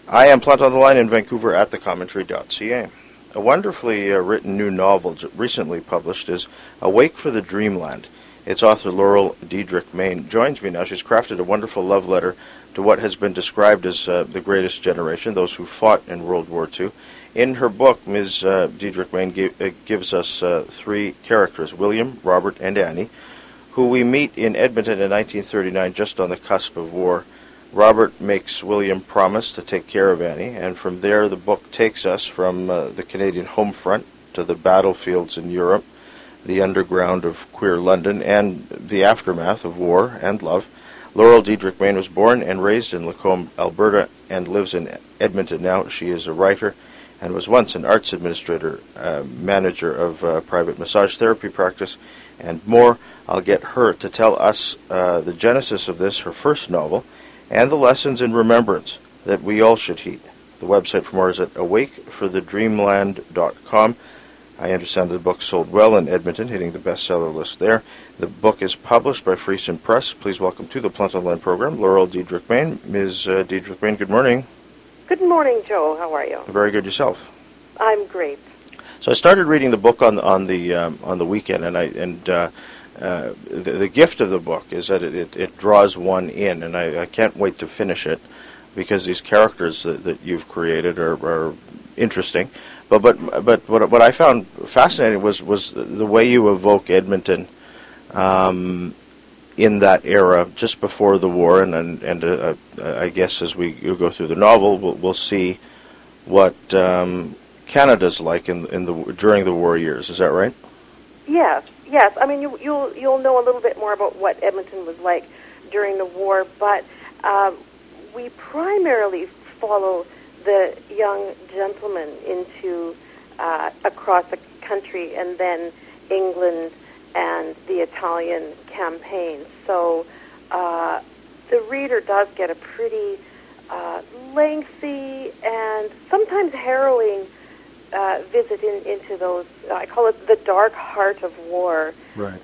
I am Plant on the Line in Vancouver at thecommentary.ca. A wonderfully written new novel recently published is Awake for the Dreamland. Its author, Laurel Diedrich Main, joins me now. She's crafted a wonderful love letter to what has been described as the greatest generation, those who fought in World War II. In her book, Ms. Diedrich Main gives us three characters, William, Robert, and Annie, who we meet in Edmonton in 1939, just on the cusp of war. Robert makes William promise to take care of Annie, and from there the book takes us from the Canadian home front to the battlefields in Europe, the underground of queer London, and the aftermath of war and love. Laurel Diedrich Main was born and raised in Lacombe, Alberta, and lives in Edmonton now. She is a writer and was once an arts administrator, manager of a private massage therapy practice, and more. I'll get her to tell us the genesis of this, her first novel, and the lessons in remembrance that we all should heed. The website for more is at awakefordreamland.com. I understand the book sold well in Edmonton, hitting the bestseller list there. The book is published by Friesen Press. Please welcome to the Plant on the Line program, Laurel Diedrich Main. Ms. Diedrich Main, good morning. Good morning, Joe. How are you? Very good yourself. I'm great. So I started reading the book on the weekend, and the gift of the book is that it draws one in, and I can't wait to finish it because these characters that you've created are interesting. But what I found fascinating was the way you evoke Edmonton in that era, just before the war, and I guess as we go through the novel, we'll see what Canada's like during the war years. Is that right? Yes. I mean, you'll know a little bit more about what Edmonton was like during the war, but we primarily follow the young gentleman into across the country, and then England and the Italian campaign. So the reader does get a pretty lengthy and sometimes harrowing visit into those, I call it the dark heart of war. Right.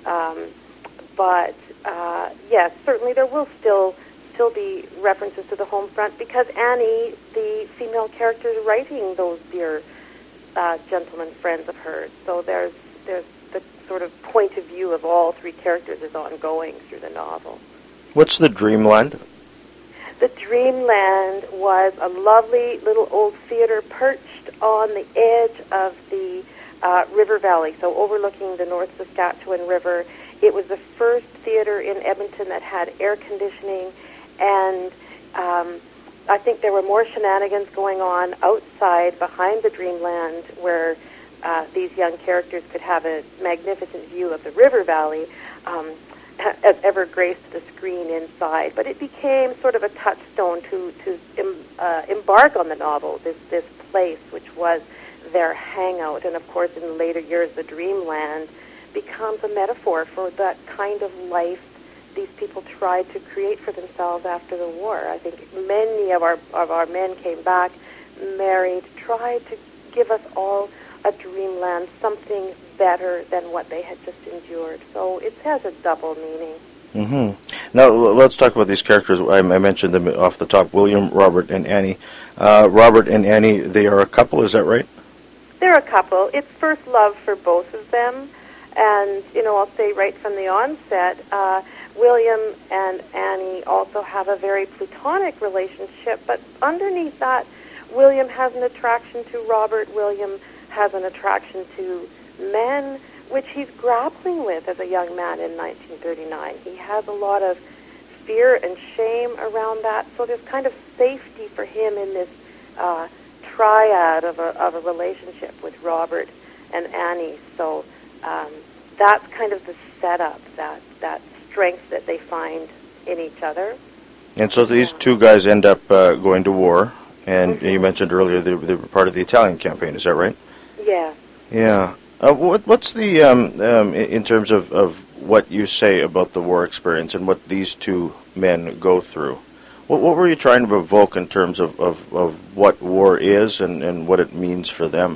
But yes, certainly there will still be references to the home front because Annie, the female character, is writing those dear gentlemen friends of hers. So there's the sort of point of view of all three characters is ongoing through the novel. What's the Dreamland? The Dreamland was a lovely little old theater perched on the edge of the river valley, so overlooking the North Saskatchewan River. It was the first theater in Edmonton that had air conditioning, and I think there were more shenanigans going on outside behind the Dreamland where these young characters could have a magnificent view of the river valley as ever graced the screen inside. But it became sort of a touchstone to embark on the novel, this place which was their hangout. And of course, in later years, the Dreamland becomes a metaphor for that kind of life these people tried to create for themselves after the war. I think many of our men came back, married, tried to give us all a dreamland, something better than what they had just endured. So it has a double meaning. Mm-hmm. Now, let's talk about these characters. I mentioned them off the top, William, Robert, and Annie. Robert and Annie, they are a couple, is that right? They're a couple. It's first love for both of them. And, I'll say right from the onset, William and Annie also have a very platonic relationship, but underneath that, William has an attraction to Robert. William has an attraction to men, which he's grappling with as a young man in 1939. He has a lot of fear and shame around that, so there's kind of safety for him in this triad of a relationship with Robert and Annie. So that's kind of the setup, that strength that they find in each other. And so these two guys end up going to war, and you mentioned earlier they were part of the Italian campaign, is that right? Yeah. Yeah. What's the, in terms of what you say about the war experience and what these two men go through, what were you trying to evoke in terms of what war is and what it means for them?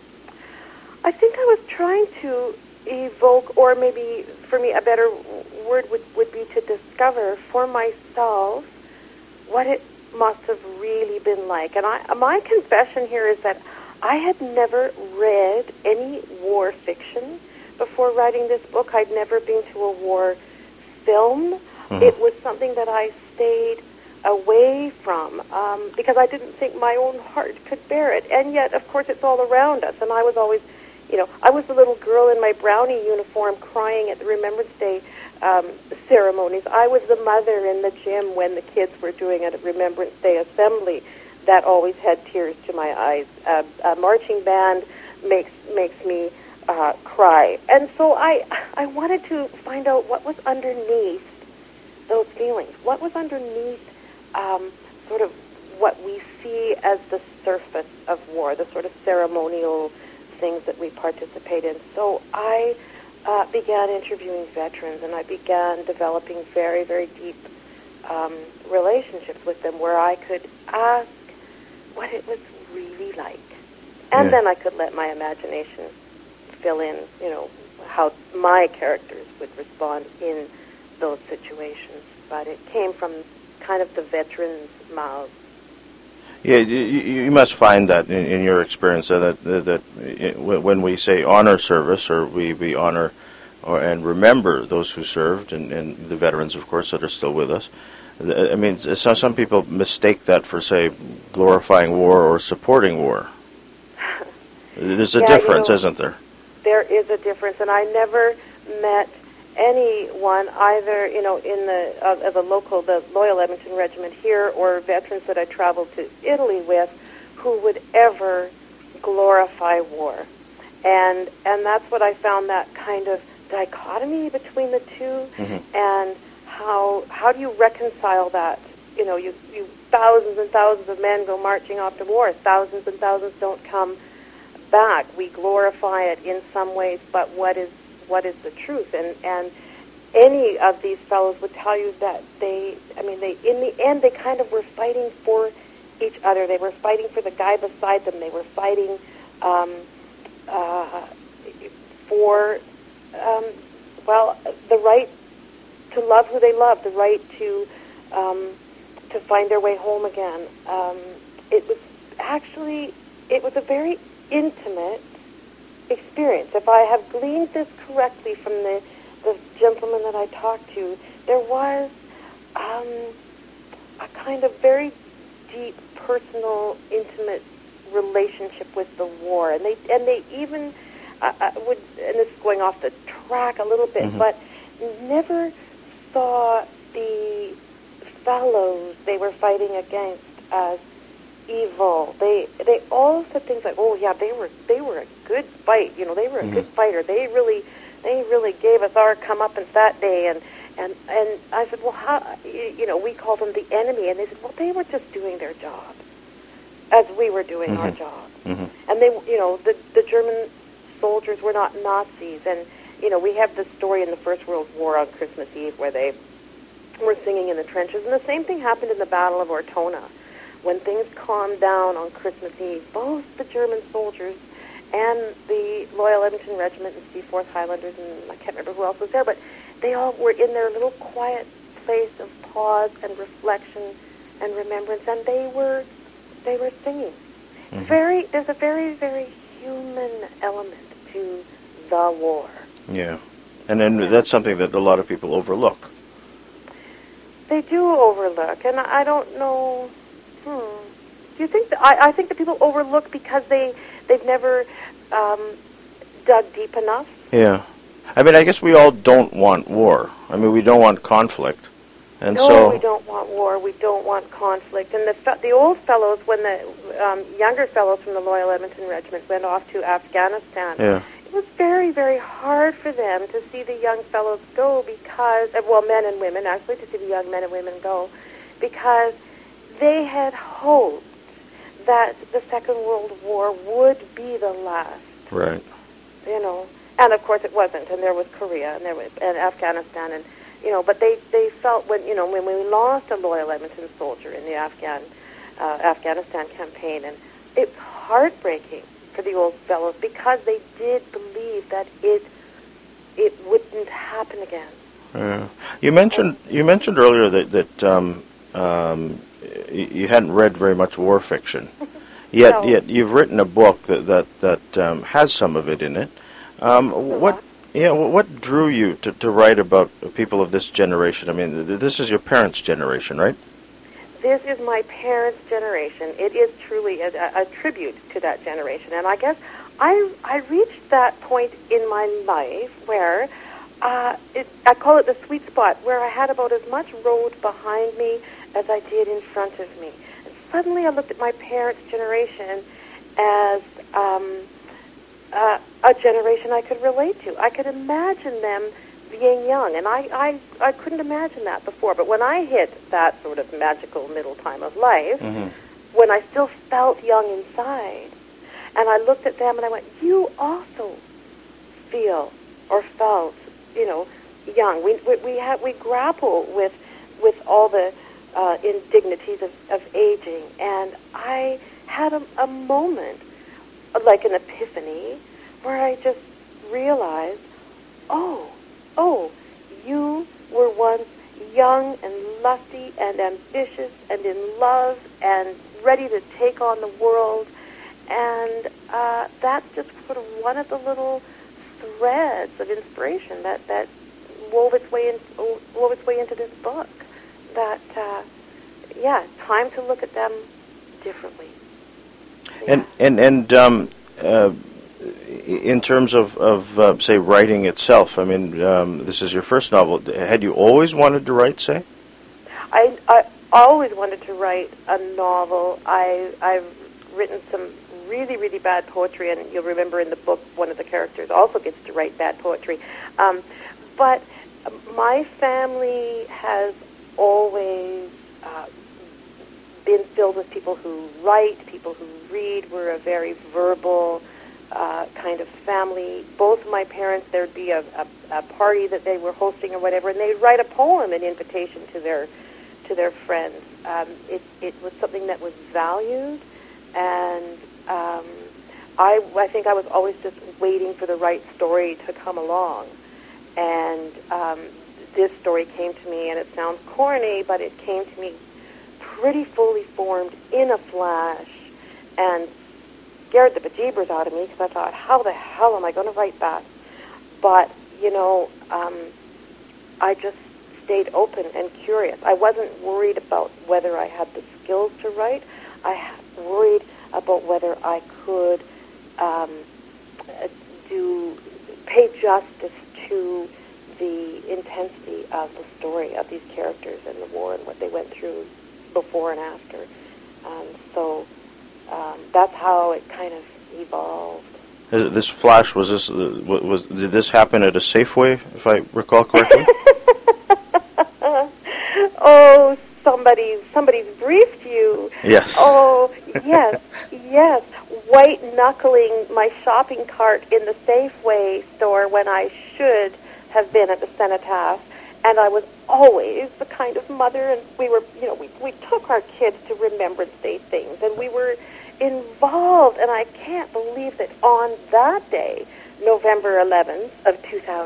I think I was trying to evoke, or maybe for me a better word would be to discover for myself what it must have really been like. And my confession here is that I had never read any war fiction before writing this book. I'd never been to a war film. It was something that I stayed away from because I didn't think my own heart could bear it. And yet, of course, it's all around us. And I was always, I was the little girl in my brownie uniform crying at the Remembrance Day ceremonies. I was the mother in the gym when the kids were doing a Remembrance Day assembly that always had tears to my eyes. A marching band makes me cry. And so I wanted to find out what was underneath those feelings. What was underneath sort of what we see as the surface of war, the sort of ceremonial things that we participate in. So I began interviewing veterans, and I began developing very, very deep relationships with them where I could ask what it was really like. And then I could let my imagination fill in, how my characters would respond in those situations. But it came from kind of the veterans' mouths. Yeah, you must find that in your experience that when we say honor service, or we honor and remember those who served, and the veterans, of course, that are still with us. I mean, some people mistake that for, say, glorifying war or supporting war. There's a difference, isn't there? There is a difference, and I never met anyone either, in the local, the Loyal Edmonton Regiment here, or veterans that I traveled to Italy with, who would ever glorify war, and that's what I found, that kind of dichotomy between the two, and how do you reconcile that? You thousands and thousands of men go marching off to war. Thousands and thousands don't come back. We glorify it in some ways, but what is the truth? And any of these fellows would tell you that they in the end, they kind of were fighting for each other. They were fighting for the guy beside them. They were fighting for the right to love who they love, the right to find their way home again. It was a very intimate experience. If I have gleaned this correctly from the gentleman that I talked to, there was a kind of very deep, personal, intimate relationship with the war, and they even would, and this is going off the track a little bit, but never saw the fellows they were fighting against as evil. They all said things like, "Oh yeah, they were a good fight. They were a good fighter. They really gave us our comeuppance that day." And I said, "Well, how? We called them the enemy," and they said, "Well, they were just doing their job, as we were doing our job." And they, the German soldiers were not Nazis, and we have this story in the First World War on Christmas Eve where they were singing in the trenches, and the same thing happened in the Battle of Ortona. When things calmed down on Christmas Eve, both the German soldiers and the Loyal Edmonton Regiment and Seaforth Highlanders, and I can't remember who else was there, but they all were in their little quiet place of pause and reflection and remembrance, and they were singing. There's a very, very human element to the war. Yeah, and then that's something that a lot of people overlook. They do overlook, and I don't know. Do you think I think that people overlook because they've never dug deep enough? Yeah. I mean, I guess we all don't want war. I mean, we don't want conflict. And no, we don't want war. We don't want conflict. And the old fellows, when the younger fellows from the Loyal Edmonton Regiment went off to Afghanistan, it was very, very hard for them to see the young fellows go because, men and women, actually, to see the young men and women go, because they had hoped that the Second World War would be the last. Right. And of course it wasn't. And there was Korea, and there was Afghanistan, and but they felt when we lost a Loyal Edmonton soldier in the Afghanistan campaign, and it's heartbreaking for the old fellows because they did believe that it wouldn't happen again. You mentioned earlier that you hadn't read very much war fiction. Yet, No. yet you've written a book that has some of it in it. What, yeah, what drew you to write about people of this generation? I mean, this is your parents' generation, right? This is my parents' generation. It is truly a tribute to that generation. And I guess I reached that point in my life where I call it the sweet spot, where I had about as much road behind me as I did in front of me. And suddenly I looked at my parents' generation as a generation I could relate to. I could imagine them being young, and I couldn't imagine that before. But when I hit that sort of magical middle time of life, when I still felt young inside, and I looked at them and I went, you also feel or felt, young. We grapple with all the indignities of aging, and I had a moment, like an epiphany, where I just realized, oh, you were once young and lusty and ambitious and in love and ready to take on the world, and that's just sort of one of the little threads of inspiration that wove its way into this book. That time to look at them differently. Yeah. And in terms of say writing itself, I mean, this is your first novel. Had you always wanted to write, say? I always wanted to write a novel. I've written some really, really bad poetry, and you'll remember in the book one of the characters also gets to write bad poetry. But my family has always been filled with people who write, people who read. We're a very verbal kind of family. Both of my parents, there'd be a party that they were hosting or whatever, and they'd write a poem in invitation to their friends. It was something that was valued, and I think I was always just waiting for the right story to come along. And this story came to me, and it sounds corny, but it came to me pretty fully formed in a flash, and scared the bejeebers out of me, because I thought, how the hell am I going to write that? But, I just stayed open and curious. I wasn't worried about whether I had the skills to write. I worried about whether I could pay justice to the intensity of the story of these characters and the war and what they went through before and after. So that's how it kind of evolved. This flash, did this happen at a Safeway, if I recall correctly? Oh, somebody's briefed you. Yes. Oh, yes, yes. White knuckling my shopping cart in the Safeway store when I should have been at the Cenotaph. And I was always the kind of mother, and we were, we took our kids to Remembrance Day things, and we were involved. And I can't believe that on that day, November 11th of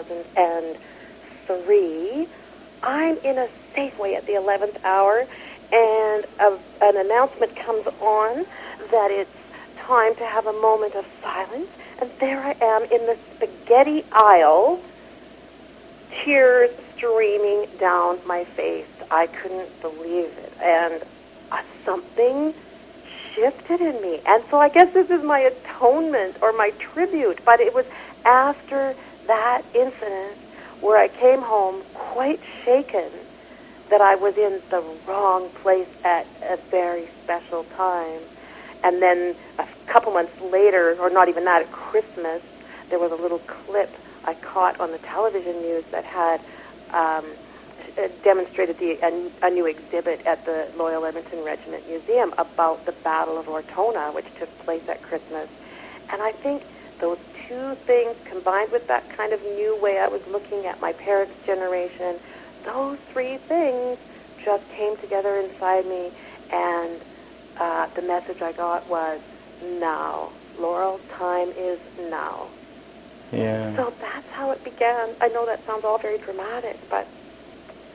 2003, I'm in a Safeway at the 11th hour, and an announcement comes on that it's time to have a moment of silence, and there I am in the spaghetti aisle, tears streaming down my face. I couldn't believe it, and something shifted in me. And so I guess this is my atonement or my tribute, but it was after that incident where I came home quite shaken that I was in the wrong place at a very special time. And then a couple months later, or not even that, at Christmas, there was a little clip I caught on the television news that had demonstrated a new exhibit at the Loyal Edmonton Regiment Museum about the Battle of Ortona, which took place at Christmas. And I think those two things, combined with that kind of new way I was looking at my parents' generation, those three things just came together inside me, and the message I got was, now. Laurel, time is now. Yeah. So that's how it began. I know that sounds all very dramatic, but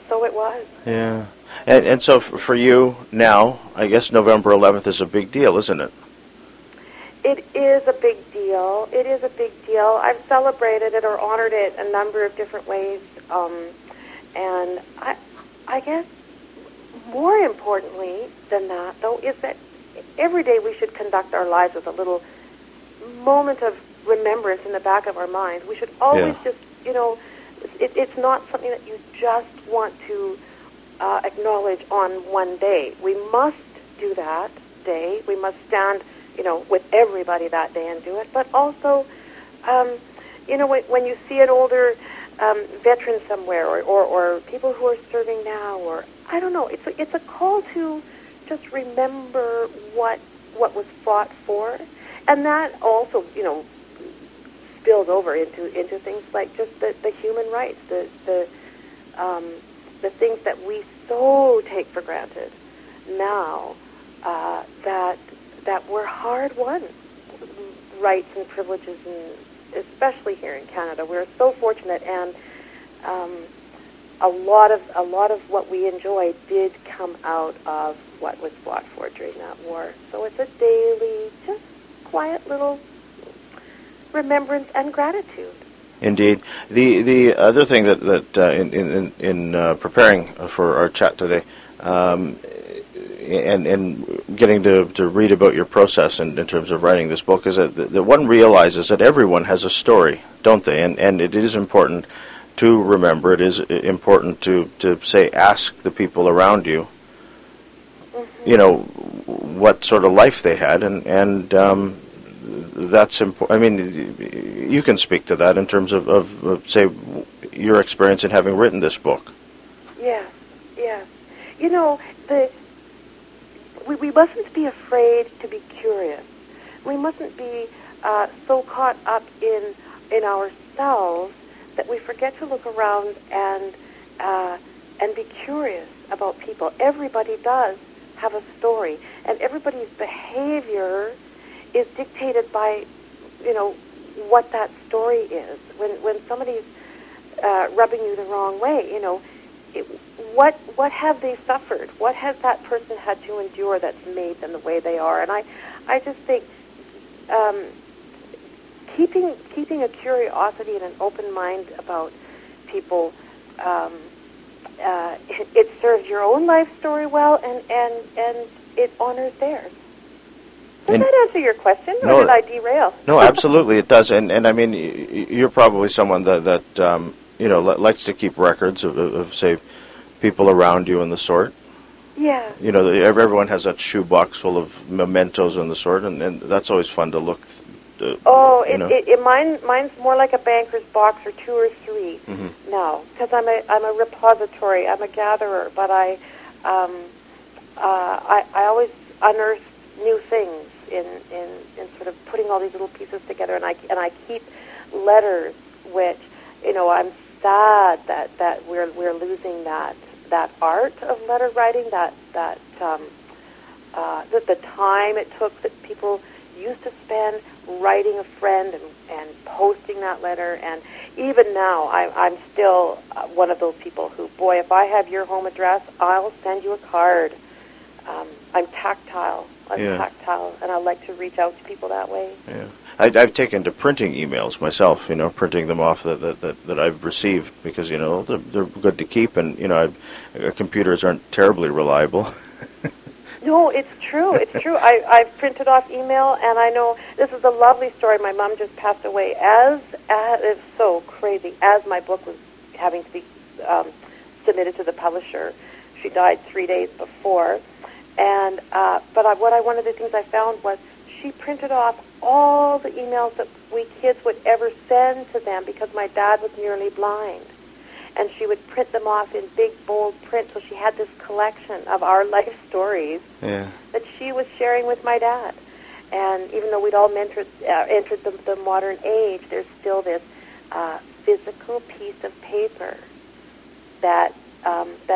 So it was. Yeah. And so for you now, I guess November 11th is a big deal, isn't it? It is a big deal. It is a big deal. I've celebrated it or honored it a number of different ways. And I guess more importantly than that, though, is that every day we should conduct our lives with a little moment of remembrance in the back of our minds. We should always just, it's not something that you just want to acknowledge on one day. We must do that day. We must stand, with everybody that day and do it. But also, when you see an older veteran somewhere or people who are serving now, or I don't know, it's a call to just remember what was fought for. And that also, spills over into things like just the human rights, the things that we so take for granted now, that were hard won rights and privileges, and especially here in Canada, we're so fortunate, and a lot of what we enjoy did come out of what was fought for during that war. So it's a daily, just quiet little remembrance and gratitude. Indeed. The other thing that in preparing for our chat today, and getting to read about your process in terms of writing this book, is that one realizes that everyone has a story, don't they? And it is important to remember. It is important to say, ask the people around you, what sort of life they had, and that's important. I mean, you can speak to that in terms of say, your experience in having written this book. Yes. We mustn't be afraid to be curious. We mustn't be so caught up in ourselves that we forget to look around and be curious about people. Everybody does have a story, and everybody's behavior is dictated by, what that story is. When somebody's rubbing you the wrong way, what have they suffered? What has that person had to endure that's made them the way they are? And I just think keeping a curiosity and an open mind about people, it serves your own life story well, and it honors theirs. Does that answer your question, or did I derail? No, absolutely it does. And I mean, you're probably someone that likes to keep records of say, people around you and the sort. Yeah. Everyone has that shoebox full of mementos and the sort, and that's always fun to look. Mine's more like a banker's box, or 2 or 3 now, because I'm a repository. I'm a gatherer, but I always unearth new things in sort of putting all these little pieces together, and I keep letters, which I'm sad that we're losing that art of letter writing, that the time it took that people used to spend writing a friend and posting that letter. And even now, I'm still one of those people who, boy, if I have your home address, I'll send you a card. I'm tactile. Tactile, and I like to reach out to people that way. Yeah, I've taken to printing emails myself. Printing them off that I've received, because they're good to keep, and computers aren't terribly reliable. No, it's true. It's true. I've printed off email, and I know this is a lovely story. My mom just passed away it's so crazy. As my book was having to be submitted to the publisher, she died 3 days before. And one of the things I found was she printed off all the emails that we kids would ever send to them, because my dad was nearly blind. And she would print them off in big, bold print, so she had this collection of our life stories that she was sharing with my dad. And even though we'd all entered the modern age, there's still this physical piece of paper that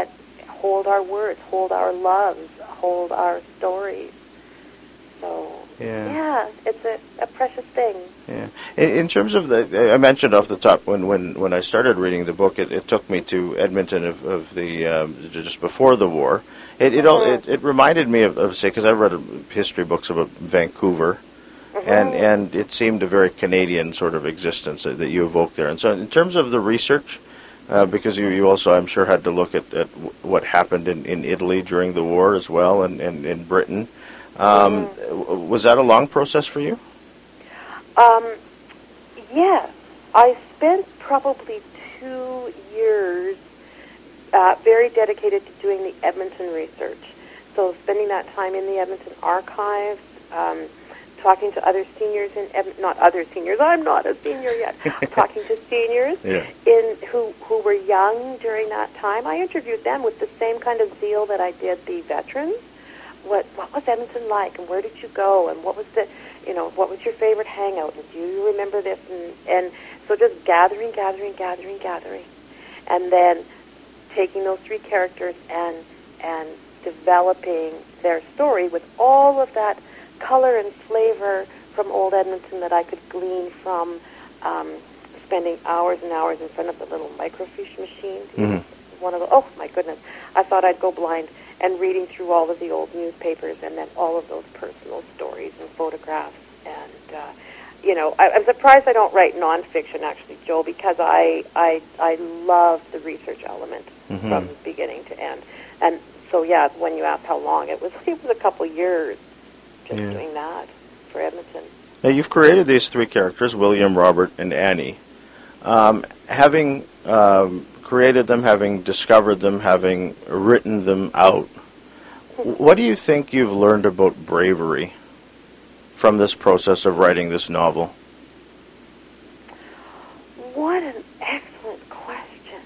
hold our words, hold our loves, hold our stories. So Yeah. Yeah, it's a precious thing. Yeah. In terms of I mentioned off the top when I started reading the book, it took me to Edmonton of the just before the war. It reminded me of say, because I've read history books about Vancouver, and it seemed a very Canadian sort of existence that you evoked there. And so, in terms of the research, because you also, I'm sure, had to look at what happened in Italy during the war as well, and in Britain. Was that a long process for you? Um, yes, I spent probably 2 years very dedicated to doing the Edmonton research. So spending that time in the Edmonton archives, talking to other seniors not other seniors, I'm not a senior yet, talking to seniors who were young during that time. I interviewed them with the same kind of zeal that I did the veterans. What was Edmonton like, and where did you go, and what was what was your favorite hangout, and do you remember this, and so just gathering, and then taking those 3 characters and developing their story with all of that color and flavor from old Edmonton that I could glean from spending hours and hours in front of the little microfiche machine. One of the, oh my goodness, I thought I'd go blind, and reading through all of the old newspapers and then all of those personal stories and photographs. And, I'm surprised I don't write nonfiction, actually, Joe, because I love the research element from beginning to end. And so, yeah, when you asked how long, it was a couple years just doing that for Edmonton. Now, you've created these 3 characters, William, Robert, and Annie. Having created them, having discovered them, having written them out, what do you think you've learned about bravery from this process of writing this novel? What an excellent question.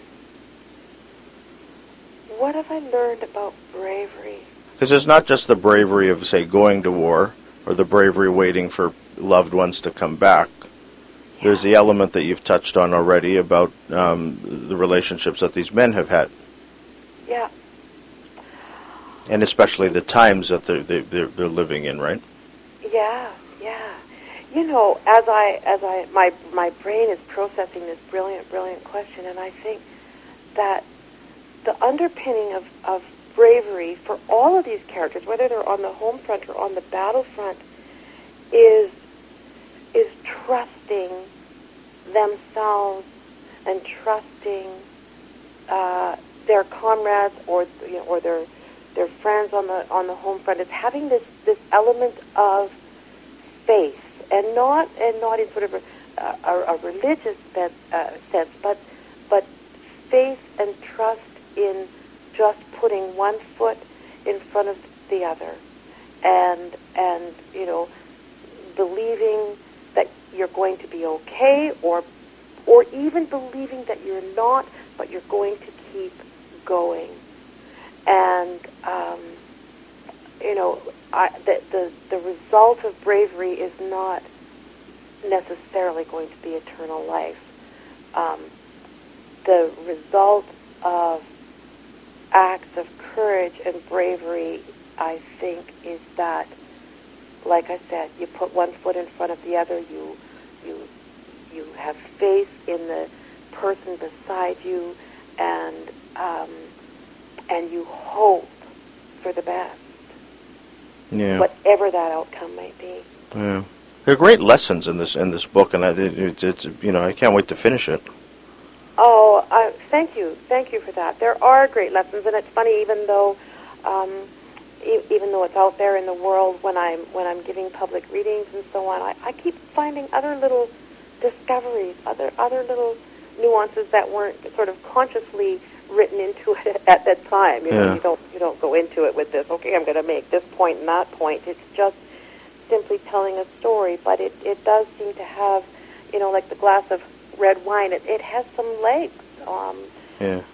What have I learned about bravery? Because it's not just the bravery of, say, going to war, or the bravery waiting for loved ones to come back. There's the element that you've touched on already about the relationships that these men have had. Yeah. And especially the times that they're living in, right? Yeah. As my brain is processing this brilliant question, and I think that the underpinning of bravery for all of these characters, whether they're on the home front or on the battlefront, is trusting themselves and trusting their comrades or their friends on the home front. It's having this element of faith, and not in sort of a religious sense, but faith and trust in just putting one foot in front of the other, and believing that you're going to be okay, or even believing that you're not, but you're going to keep going. And the result of bravery is not necessarily going to be eternal life. The result of acts of courage and bravery, I think, is that, like I said, you put one foot in front of the other. You have faith in the person beside you, and you hope for the best, whatever that outcome might be. Yeah, there are great lessons in this book, and I can't wait to finish it. Oh, thank you for that. There are great lessons, and it's funny, even though it's out there in the world, when I'm giving public readings and so on, I keep finding other little discoveries, other little nuances that weren't sort of consciously written into it at that time. You don't go into it with this, okay, I'm going to make this point and that point. It's just simply telling a story, but it does seem to have, like the glass of red wine, it has some legs. And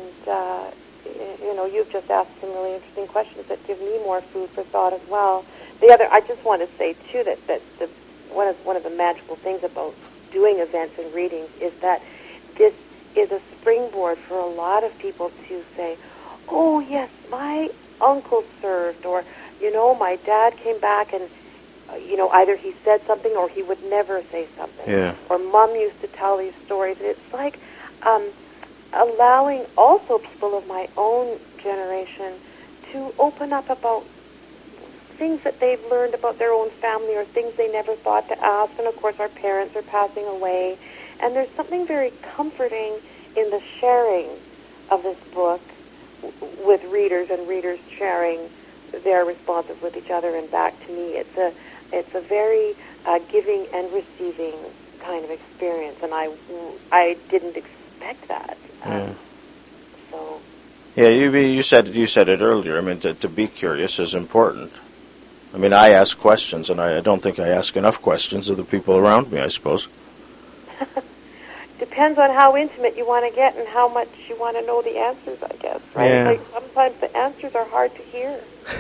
you've just asked some really interesting questions that give me more food for thought as well. I just want to say too that one of the magical things about doing events and readings is that this is a springboard for a lot of people to say, oh yes, my uncle served, or my dad came back and either he said something or he would never say something. Yeah. Or Mom used to tell these stories. And it's like allowing also people of my own generation to open up about things that they've learned about their own family or things they never thought to ask. And, of course, our parents are passing away. And there's something very comforting in the sharing of this book with readers and readers sharing their responses with each other and back to me. It's a very giving and receiving kind of experience, and I didn't expect that. So. Yeah, you said it earlier. I mean, to be curious is important. I mean, I ask questions, and I don't think I ask enough questions of the people around me, I suppose. Depends on how intimate you want to get and how much you want to know the answers, I guess, right? Yeah. Like sometimes the answers are hard to hear.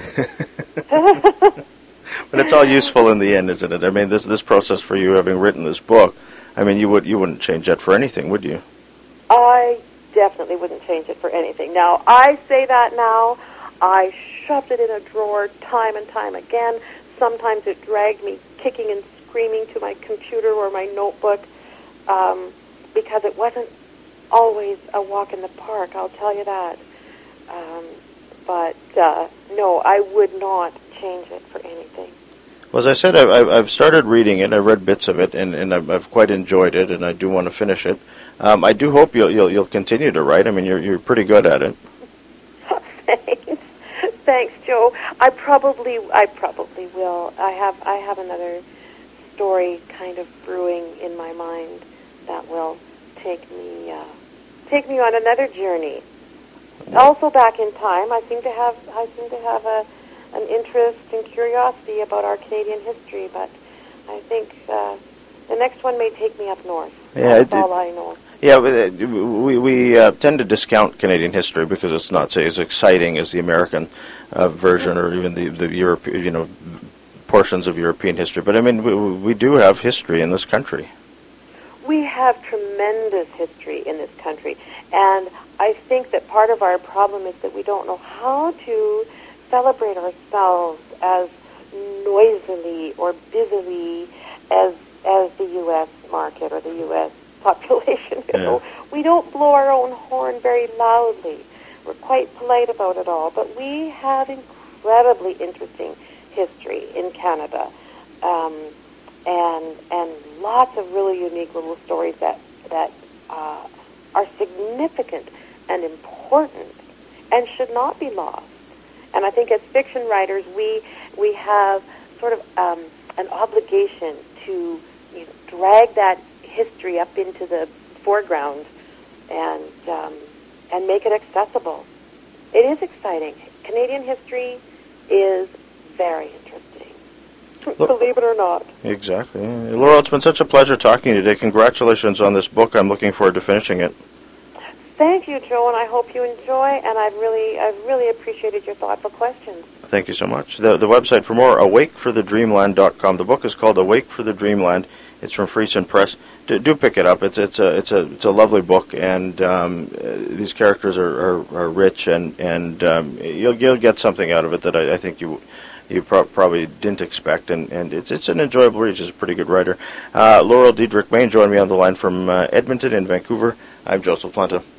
But it's all useful in the end, isn't it? I mean, this process for you, having written this book, I mean, you wouldn't change that for anything, would you? I definitely wouldn't change it for anything. Now, I say that now. I shoved it in a drawer time and time again. Sometimes it dragged me kicking and screaming to my computer or my notebook because it wasn't always a walk in the park, I'll tell you that. But no, I would not change it for anything. Well, as I said, I've started reading it. I read bits of it, and I've quite enjoyed it, and I do want to finish it. I do hope you'll continue to write. I mean, you're pretty good at it. Thanks, Joe. I probably will. I have another story kind of brewing in my mind that will take me on another journey. Also, back in time, I seem to have an interest and curiosity about our Canadian history, but I think the next one may take me up north. Yeah, that's all I know. Yeah, we tend to discount Canadian history because it's not, say, as exciting as the American version or even the European, portions of European history. But I mean, we do have history in this country. We have tremendous history in this country, and I think that part of our problem is that we don't know how to celebrate ourselves as noisily or busily as the U.S. market or the U.S. population. We don't blow our own horn very loudly. We're quite polite about it all, but we have incredibly interesting history in Canada, and lots of really unique little stories that are significant and important and should not be lost. And I think as fiction writers, we have sort of an obligation to drag that history up into the foreground and make it accessible. It is exciting. Canadian history is very interesting, believe it or not. Exactly. Laurel, it's been such a pleasure talking to you today. Congratulations on this book. I'm looking forward to finishing it. Thank you, Joe, and I hope you enjoy, and I've really appreciated your thoughtful questions. Thank you so much. The website for more, awakeforthedreamland.com. The book is called Awake for the Dreamland. It's from Friesen Press. Do pick it up. It's a lovely book, and these characters are rich, and you'll get something out of it that I think you probably didn't expect, and it's an enjoyable read. She's a pretty good writer. Laurel Diedrich Mayne joined me on the line from Edmonton and Vancouver. I'm Joseph Planta.